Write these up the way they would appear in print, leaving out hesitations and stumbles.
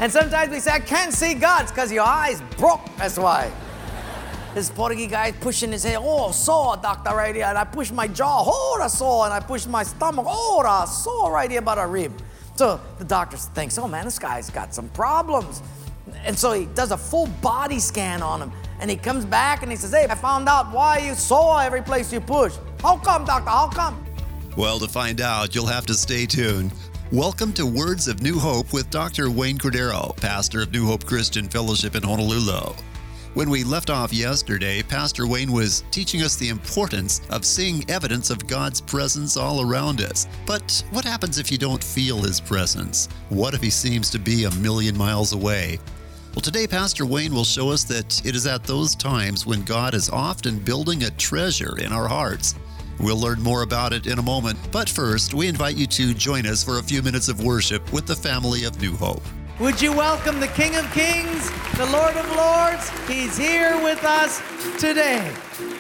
And sometimes we say, I can't see God. It's because your eyes broke, that's why. This Portuguese guy is pushing his head. Oh, sore, doctor, right here. And I push my jaw. Oh, that's sore. And I push my stomach. Oh, that's sore right here by the rib. So the doctor thinks, oh, man, this guy's got some problems. And so he does a full body scan on him. And he comes back and he says, hey, I found out why you sore every place you push. How come, doctor? How come? Well, to find out, you'll have to stay tuned. Welcome to Words of New Hope with Dr. Wayne Cordeiro, pastor of New Hope Christian Fellowship in Honolulu. When we left off yesterday, Pastor Wayne was teaching us the importance of seeing evidence of God's presence all around us. But what happens if you don't feel His presence? What if He seems to be a million miles away? Well, today Pastor Wayne will show us that it is at those times when God is often building a treasure in our hearts. We'll learn more about it in a moment, but first, we invite you to join us for a few minutes of worship with the family of New Hope. Would you welcome the King of Kings, the Lord of Lords? He's here with us today.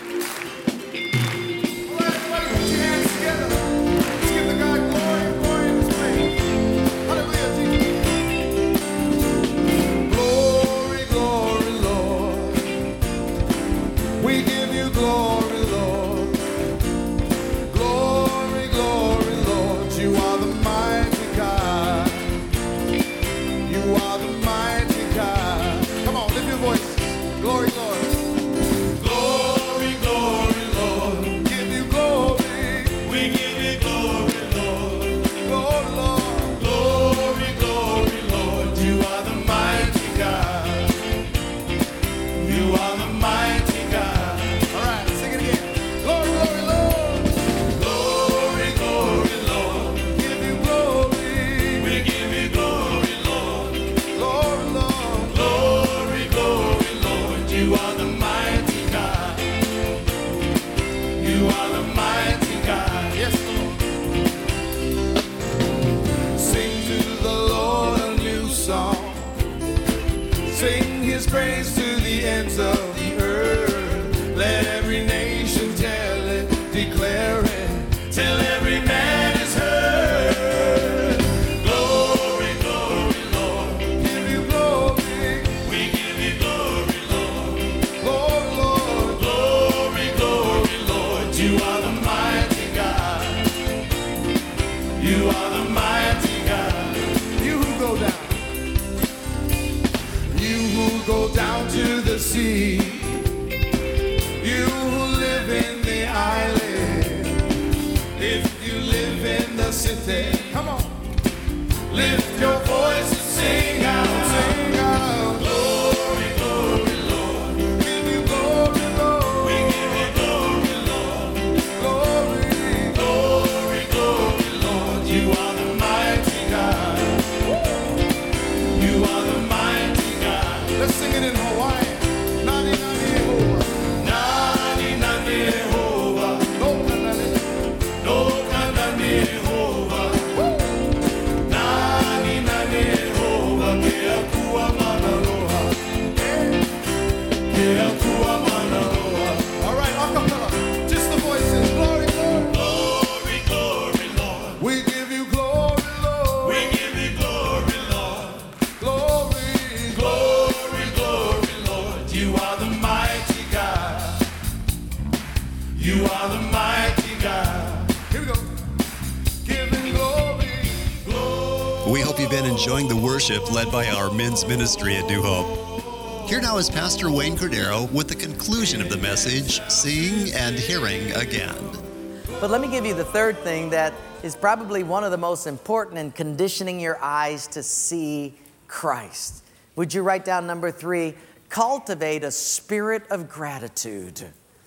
Enjoying the worship led by our men's ministry at New Hope. Here now is Pastor Wayne Cordeiro with the conclusion of the message, Seeing and Hearing Again. But let me give you the third thing that is probably one of the most important in conditioning your eyes to see Christ. Would you write down number 3? Cultivate a spirit of gratitude.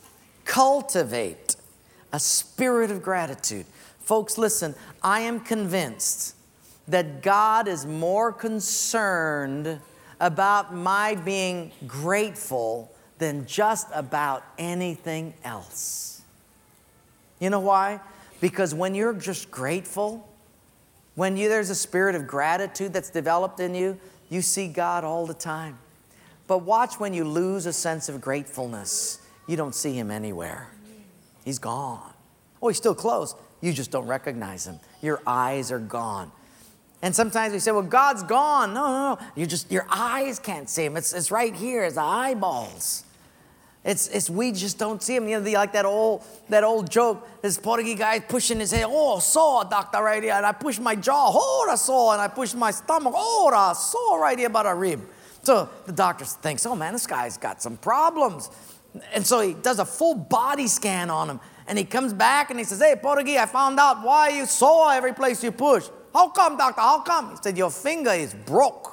Cultivate a spirit of gratitude. Folks, listen, I am convinced that God is more concerned about my being grateful than just about anything else. You know why? Because when you're just grateful, when there's a spirit of gratitude that's developed in you, you see God all the time. But watch when you lose a sense of gratefulness, you don't see Him anywhere. He's gone. Oh, He's still close. You just don't recognize Him. Your eyes are gone. And sometimes we say, well, God's gone. No, no, no. Your eyes can't see him. It's right here. It's the eyeballs. We just don't see him. You know, like that old joke. This Portuguese guy pushing his head. Oh, saw, doctor, right here. And I push my jaw. Oh, I saw. And I push my stomach. Oh, I saw right here about a rib. So the doctor thinks, oh, man, this guy's got some problems. And so he does a full body scan on him. And he comes back and he says, hey, Portuguese, I found out why you saw every place you push. How come, doctor? How come? He said, your finger is broke.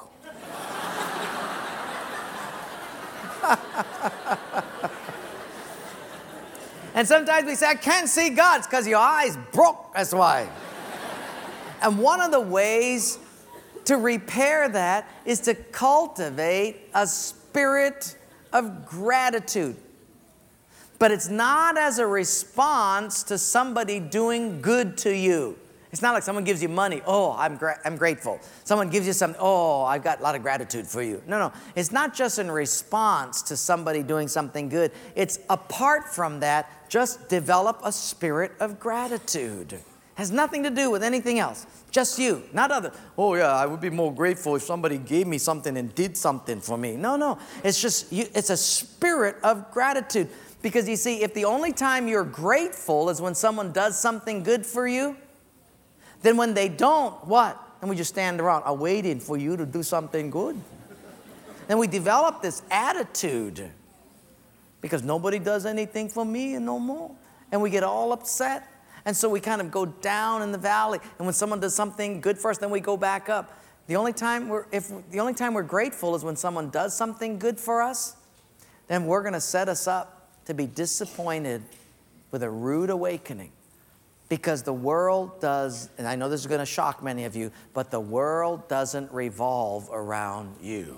And sometimes we say, I can't see God. It's because your eyes broke. That's why. And one of the ways to repair that is to cultivate a spirit of gratitude. But it's not as a response to somebody doing good to you. It's not like someone gives you money. Oh, I'm grateful. Someone gives you something. Oh, I've got a lot of gratitude for you. No. It's not just in response to somebody doing something good. It's apart from that, just develop a spirit of gratitude. Has nothing to do with anything else. Just you, not others. Oh, yeah, I would be more grateful if somebody gave me something and did something for me. No. It's just you. It's a spirit of gratitude. Because you see, if the only time you're grateful is when someone does something good for you, then when they don't, what? Then we just stand around waiting for you to do something good. Then we develop this attitude because nobody does anything for me and no more. And we get all upset. And so we kind of go down in the valley. And when someone does something good for us, then we go back up. The only time we're grateful is when someone does something good for us, then we're going to set us up to be disappointed with a rude awakening. Because the world does, and I know this is going to shock many of you, but the world doesn't revolve around you.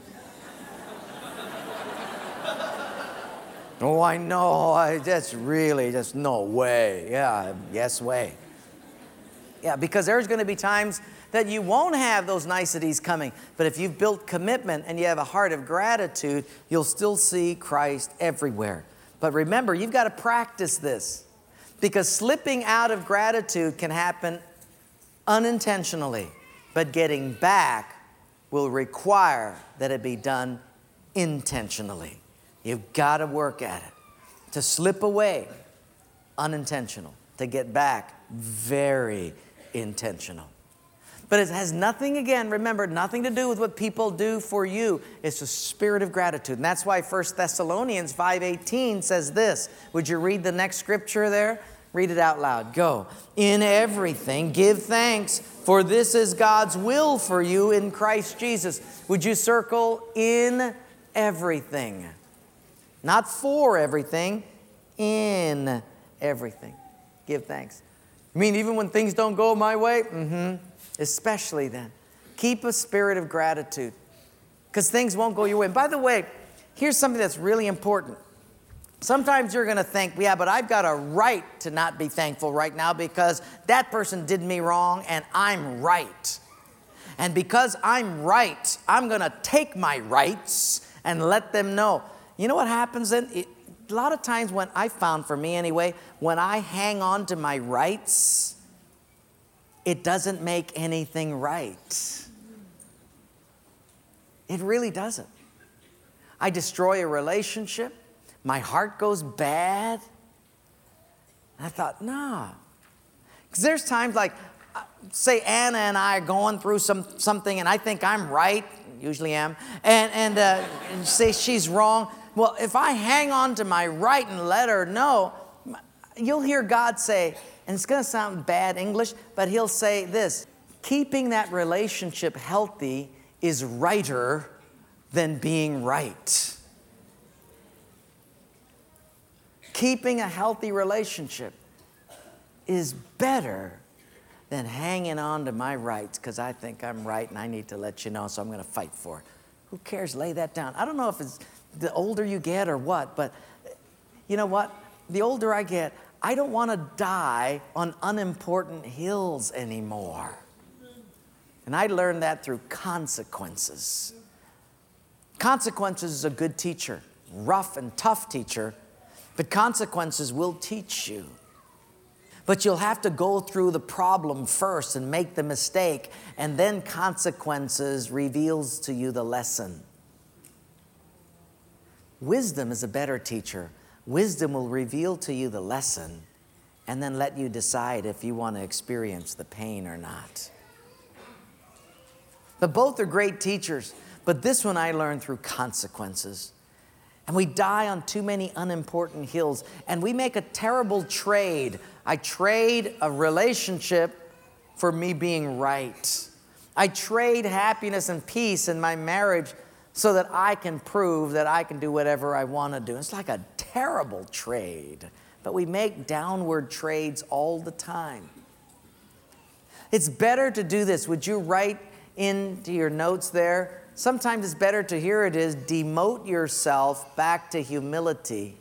Oh, I know. That's really just no way. Yeah, yes way. Yeah, because there's going to be times that you won't have those niceties coming. But if you've built commitment and you have a heart of gratitude, you'll still see Christ everywhere. But remember, you've got to practice this. Because slipping out of gratitude can happen unintentionally. But getting back will require that it be done intentionally. You've got to work at it. To slip away, unintentional. To get back, very intentional. But it has nothing, again, remember, nothing to do with what people do for you. It's a spirit of gratitude. And that's why 1 Thessalonians 5:18 says this. Would you read the next scripture there? Read it out loud. Go. In everything, give thanks, for this is God's will for you in Christ Jesus. Would you circle in everything? Not for everything, in everything. Give thanks. You mean even when things don't go my way? Especially then. Keep a spirit of gratitude because things won't go your way. And by the way, here's something that's really important. Sometimes you're going to think, yeah, but I've got a right to not be thankful right now because that person did me wrong and I'm right. And because I'm right, I'm going to take my rights and let them know. You know what happens then? A lot of times when I found, for me anyway, when I hang on to my rights, it doesn't make anything right. It really doesn't. I destroy a relationship. My heart goes bad. And I thought, nah. Because there's times like, say Anna and I are going through something and I think I'm right, usually am, and say she's wrong. Well, if I hang on to my right and let her know, you'll hear God say, and it's going to sound bad English, but he'll say this, keeping that relationship healthy is righter than being right. Keeping a healthy relationship is better than hanging on to my rights because I think I'm right and I need to let you know, so I'm going to fight for it. Who cares? Lay that down. I don't know if it's the older you get or what, but you know what? The older I get, I don't want to die on unimportant hills anymore. And I learned that through consequences. Consequences is a good teacher, rough and tough teacher, but consequences will teach you. But you'll have to go through the problem first and make the mistake, and then consequences reveals to you the lesson. Wisdom is a better teacher. Wisdom will reveal to you the lesson and then let you decide if you want to experience the pain or not. But both are great teachers, but this one I learned through consequences. And we die on too many unimportant hills, and we make a terrible trade. I trade a relationship for me being right. I trade happiness and peace in my marriage so that I can prove that I can do whatever I want to do. It's like a terrible trade, but we make downward trades all the time. It's better to do this. Would you write into your notes there? Sometimes it's better to hear it is demote yourself back to humility.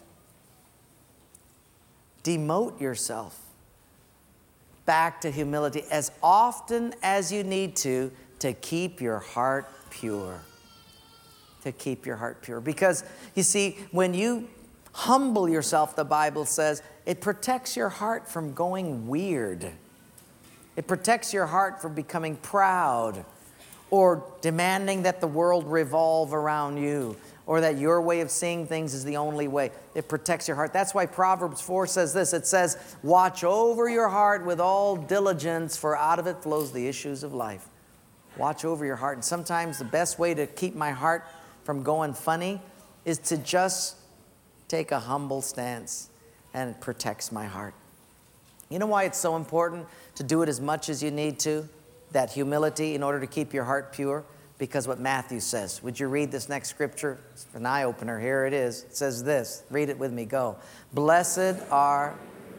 Demote yourself back to humility as often as you need to keep your heart pure. To keep your heart pure. Because, you see, when you humble yourself, the Bible says, it protects your heart from going weird. It protects your heart from becoming proud or demanding that the world revolve around you or that your way of seeing things is the only way. It protects your heart. That's why Proverbs 4 says this. It says, watch over your heart with all diligence, for out of it flows the issues of life. Watch over your heart. And sometimes the best way to keep my heart from going funny is to just take a humble stance, and it protects my heart. You know why it's so important to do it as much as you need to? That humility in order to keep your heart pure? Because what Matthew says. Would you read this next scripture? It's an eye-opener. Here it is. It says this. Read it with me. Go. Blessed are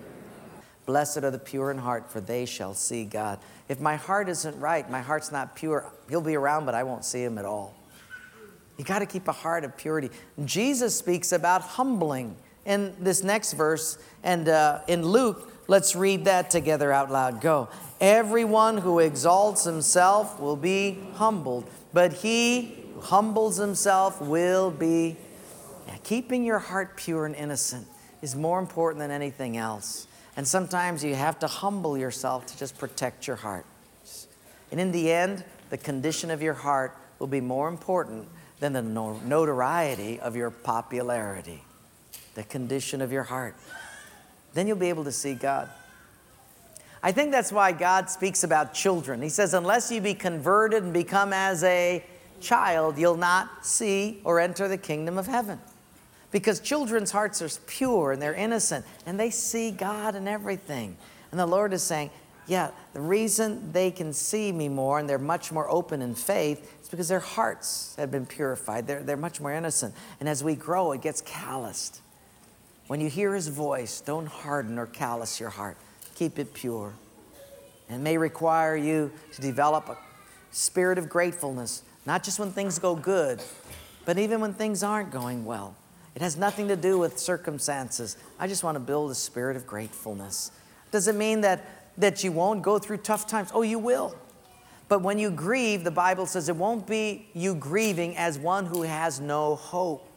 the pure in heart, for they shall see God. If my heart isn't right, my heart's not pure, he'll be around, but I won't see him at all. You got to keep a heart of purity. Jesus speaks about humbling in this next verse. And in Luke, let's read that together out loud. Go. Everyone who exalts himself will be humbled, but he who humbles himself will be. Keeping your heart pure and innocent is more important than anything else. And sometimes you have to humble yourself to just protect your heart. And in the end, the condition of your heart will be more important than the notoriety of your popularity. The condition of your heart. Then you'll be able to see God. I think that's why God speaks about children. He says, unless you be converted and become as a child, you'll not see or enter the kingdom of heaven. Because children's hearts are pure and they're innocent and they see God in everything. And the Lord is saying, yeah, the reason they can see me more and they're much more open in faith is because their hearts have been purified. They're much more innocent. And as we grow, it gets calloused. When you hear his voice, don't harden or callous your heart. Keep it pure. And it may require you to develop a spirit of gratefulness, not just when things go good, but even when things aren't going well. It has nothing to do with circumstances. I just want to build a spirit of gratefulness. Does it mean that you won't go through tough times? Oh, you will. But when you grieve, the Bible says it won't be you grieving as one who has no hope.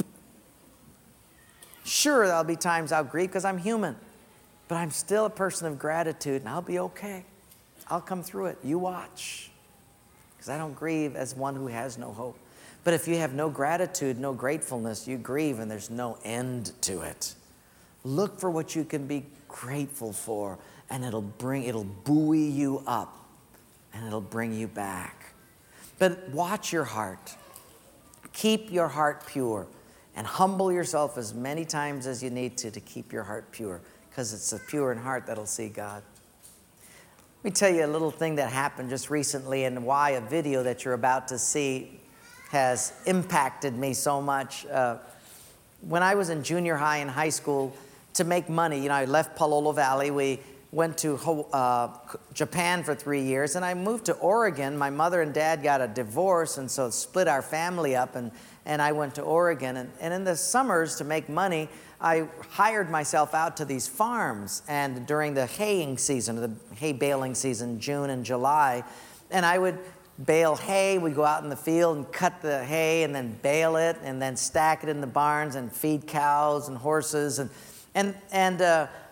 Sure, there'll be times I'll grieve because I'm human. But I'm still a person of gratitude, and I'll be okay. I'll come through it. You watch. Because I don't grieve as one who has no hope. But if you have no gratitude, no gratefulness, you grieve, and there's no end to it. Look for what you can be grateful for, and it'll buoy you up, and it'll bring you back. But watch your heart. Keep your heart pure, and humble yourself as many times as you need to keep your heart pure. Because it's a pure in heart that'll see God. Let me tell you a little thing that happened just recently and why a video that you're about to see has impacted me so much. When I was in junior high and high school, to make money, I left Palolo Valley. We went to Japan for 3 years, and I moved to Oregon. My mother and dad got a divorce, and so it split our family up, and I went to Oregon. And in the summers, to make money, I hired myself out to these farms, and during the haying season, the hay baling season, June and July, and I would bale hay. We'd go out in the field and cut the hay and then bale it and then stack it in the barns and feed cows and horses. And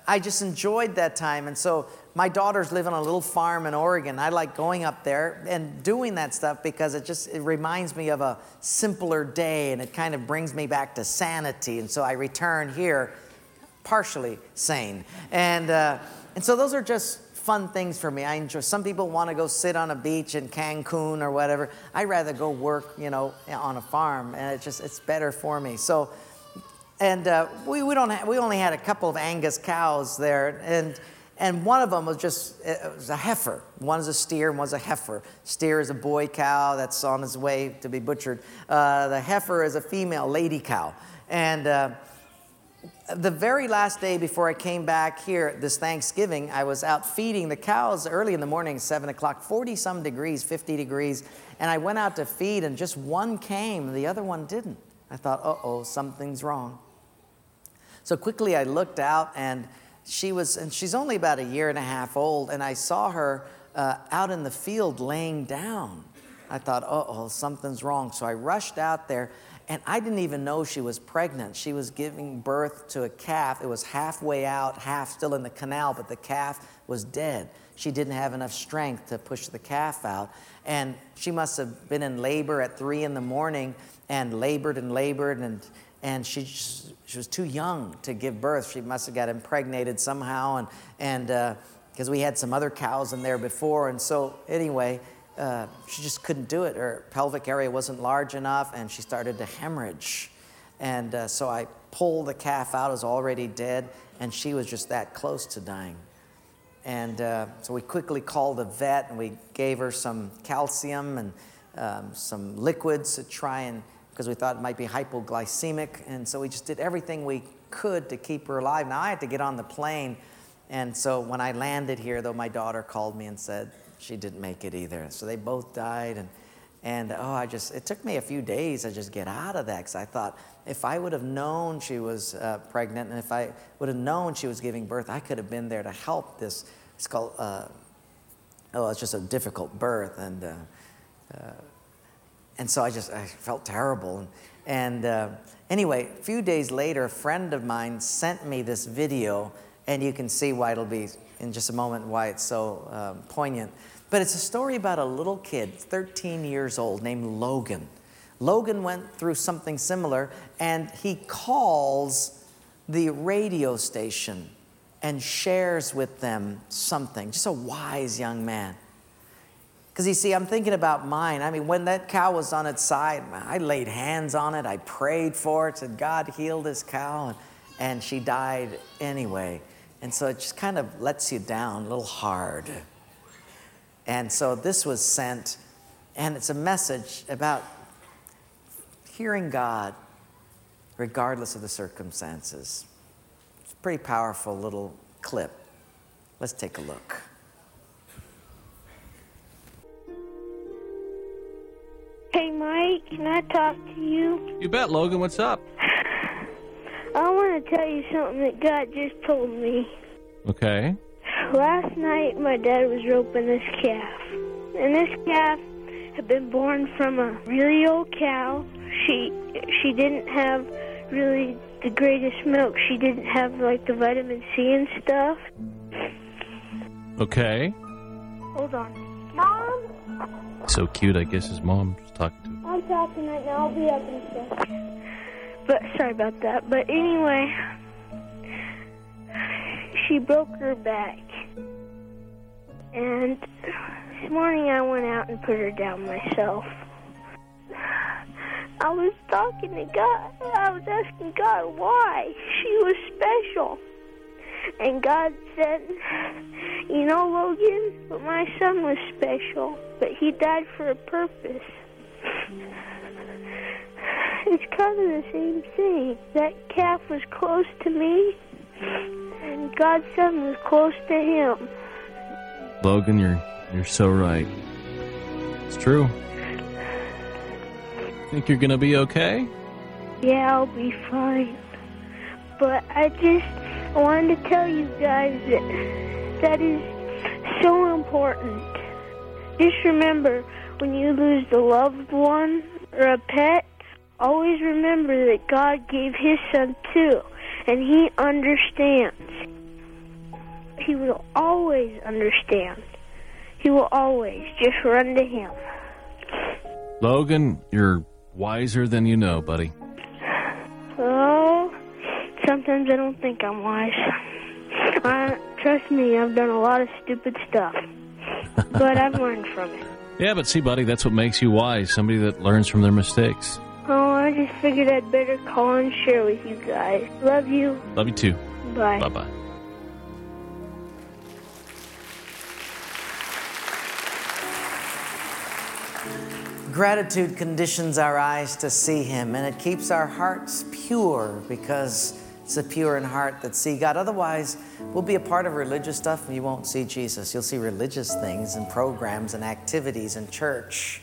I just enjoyed that time. And so my daughters live on a little farm in Oregon. I like going up there and doing that stuff because it reminds me of a simpler day, and it kind of brings me back to sanity. And so I return here partially sane. And so those are just fun things for me. I enjoy. Some people want to go sit on a beach in Cancun or whatever. I'd rather go work, on a farm, and it's better for me. So, and we only had a couple of Angus cows there, and one of them was a heifer. One is a steer, and one's a heifer. Steer is a boy cow that's on its way to be butchered. The heifer is a female lady cow, and the very last day before I came back here this Thanksgiving, I was out feeding the cows early in the morning, 7 o'clock, 40-some degrees, 50 degrees, and I went out to feed, and just one came, the other one didn't. I thought, uh-oh, something's wrong. So quickly I looked out, and she's only about 1.5 years old, and I saw her out in the field laying down. I thought, uh-oh, something's wrong. So I rushed out there, and I didn't even know she was pregnant. She was giving birth to a calf. It was halfway out, half still in the canal, but the calf was dead. She didn't have enough strength to push the calf out. And she must have been in labor at 3 a.m. and labored, and she was too young to give birth. She must have got impregnated somehow, and because we had some other cows in there before. And so anyway, she just couldn't do it. Her pelvic area wasn't large enough, and she started to hemorrhage. And so I pulled the calf out. It was already dead, and she was just that close to dying. And so we quickly called a vet, and we gave her some calcium and some liquids to try because we thought it might be hypoglycemic. And so we just did everything we could to keep her alive. Now, I had to get on the plane, and so when I landed here, though, my daughter called me and said she didn't make it either. So they both died, and it took me a few days to just get out of that, because I thought if I would have known she was pregnant, and if I would have known she was giving birth, I could have been there to help this. It's called, it's just a difficult birth, and so I felt terrible. And anyway, a few days later, a friend of mine sent me this video, and you can see why it'll be in just a moment why it's so poignant. But it's a story about a little kid, 13 years old, named Logan. Logan went through something similar, and he calls the radio station and shares with them something. Just a wise young man. Because you see, I'm thinking about mine. I mean, when that cow was on its side, I laid hands on it, I prayed for it, said, God, heal this cow, and she died anyway. And so it just kind of lets you down a little hard. And so this was sent, and it's a message about hearing God regardless of the circumstances. It's a pretty powerful little clip. Let's take a look. Hey, Mike, can I talk to you? You bet, Logan. What's up? I want to tell you something that God just told me. Okay. Last night, my dad was roping this calf. And this calf had been born from a really old cow. She didn't have really the greatest milk. She didn't have, like, the vitamin C and stuff. Okay. Hold on. Mom? So cute, I guess his mom's talking to him. I'm talking right now. I'll be up in a second. But sorry about that. But anyway, she broke her back. And this morning I went out and put her down myself. I was talking to God. I was asking God why she was special. And God said, you know, Logan, but my son was special, but he died for a purpose. It's kind of the same thing. That calf was close to me, and God's son was close to him. Logan, you're so right. It's true. Think you're gonna be okay? Yeah, I'll be fine. But I wanted to tell you guys that is so important. Just remember, when you lose a loved one or a pet, always remember that God gave his son too, and he understands. He will always understand. He will always just run to Him. Logan, you're wiser than you know, buddy. Oh, sometimes I don't think I'm wise. Trust me, I've done a lot of stupid stuff. But I've learned from it. Yeah, but see, buddy, that's what makes you wise. Somebody that learns from their mistakes. Oh, I just figured I'd better call and share with you guys. Love you. Love you too. Bye. Bye-bye. Gratitude conditions our eyes to see Him, and it keeps our hearts pure because it's the pure in heart that see God. Otherwise, we'll be a part of religious stuff and you won't see Jesus. You'll see religious things and programs and activities in church.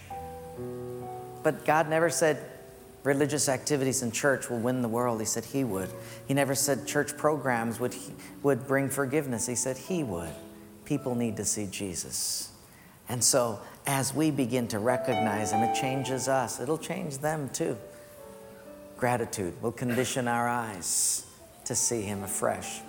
But God never said religious activities in church will win the world. He said He would. He never said church programs would bring forgiveness. He said He would. People need to see Jesus. And so as we begin to recognize Him, it changes us. It'll change them too. Gratitude will condition our eyes to see Him afresh.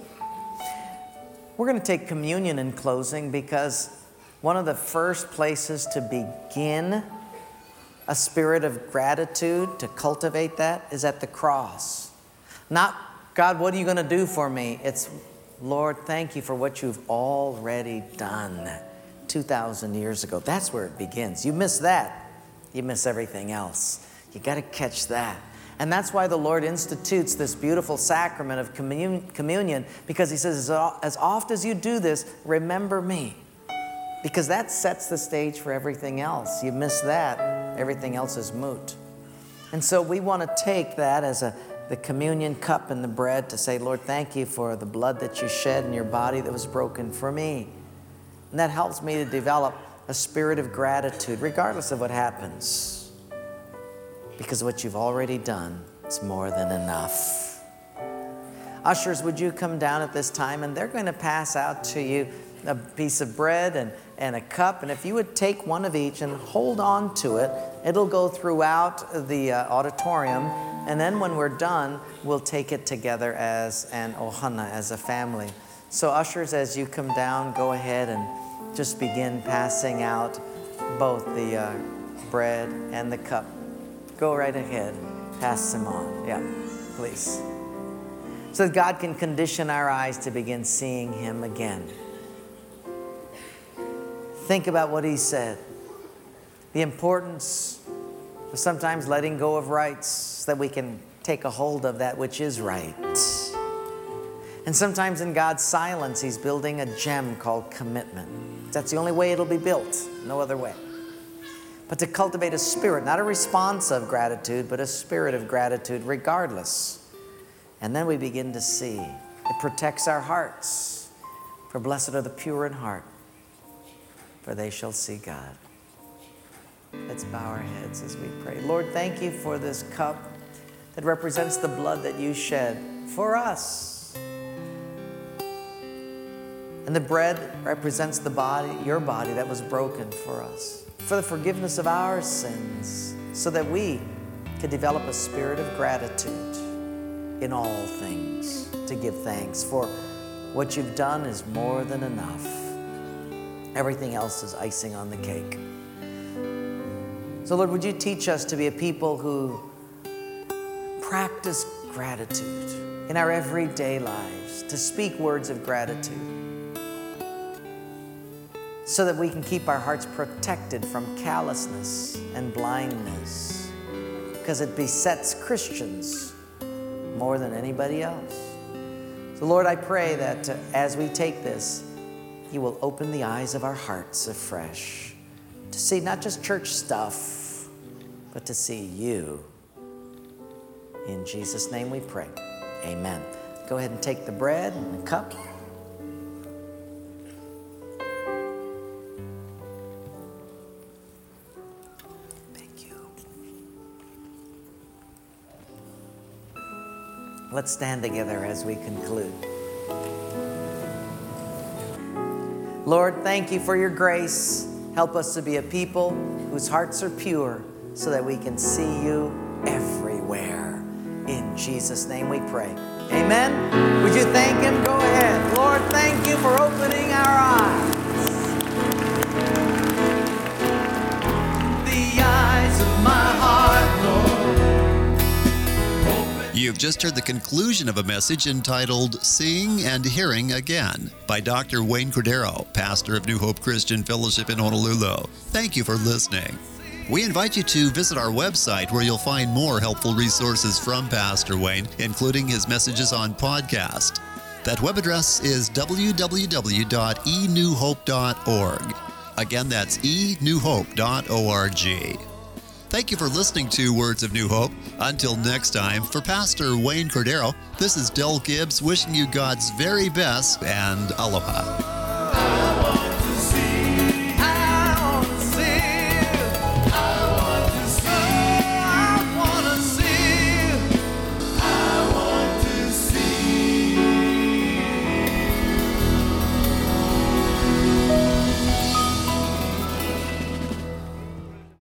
We're going to take communion in closing because one of the first places to begin a spirit of gratitude, to cultivate that, is at the cross. Not, God, what are you going to do for me? It's, Lord, thank you for what you've already done 2,000 years ago. That's where it begins. You miss that, you miss everything else. You got to catch that. And that's why the Lord institutes this beautiful sacrament of communion, because He says, as oft as you do this, remember me. Because that sets the stage for everything else. You miss that, everything else is moot. And so we want to take that as the communion cup and the bread to say, Lord, thank you for the blood that you shed in your body that was broken for me. And that helps me to develop a spirit of gratitude, regardless of what happens. Because what you've already done is more than enough. Ushers, would you come down at this time? And they're going to pass out to you a piece of bread and a cup. And if you would take one of each and hold on to it, it'll go throughout the auditorium. And then when we're done, we'll take it together as an ohana, as a family. So ushers, as you come down, go ahead and just begin passing out both the bread and the cup. Go right ahead. Pass them on. Yeah, please. So that God can condition our eyes to begin seeing Him again. Think about what He said. The importance of sometimes letting go of rights so that we can take a hold of that which is right. And sometimes in God's silence, He's building a gem called commitment. That's the only way it'll be built. No other way. But to cultivate a spirit, not a response of gratitude, but a spirit of gratitude regardless. And then we begin to see. It protects our hearts. For blessed are the pure in heart, for they shall see God. Let's bow our heads as we pray. Lord, thank you for this cup that represents the blood that you shed for us. And the bread represents the body, your body that was broken for us, for the forgiveness of our sins, so that we could develop a spirit of gratitude in all things, to give thanks. For what you've done is more than enough. Everything else is icing on the cake. So Lord, would you teach us to be a people who practice gratitude in our everyday lives, to speak words of gratitude, so that we can keep our hearts protected from callousness and blindness, because it besets Christians more than anybody else. So Lord, I pray that as we take this, you will open the eyes of our hearts afresh to see not just church stuff, but to see you. In Jesus' name we pray. Amen. Go ahead and take the bread and the cup. Let's stand together as we conclude. Lord, thank you for your grace. Help us to be a people whose hearts are pure so that we can see you everywhere. In Jesus' name we pray. Amen? Would you thank Him? Go ahead. Lord, thank you for opening our eyes. The eyes of my heart, Lord. You've just heard the conclusion of a message entitled Seeing and Hearing Again by Dr. Wayne Cordero, pastor of New Hope Christian Fellowship in Honolulu. Thank you for listening. We invite you to visit our website where you'll find more helpful resources from Pastor Wayne, including his messages on podcast. That web address is www.enewhope.org. Again, that's enewhope.org. Thank you for listening to Words of New Hope. Until next time, for Pastor Wayne Cordero, this is Del Gibbs wishing you God's very best and aloha.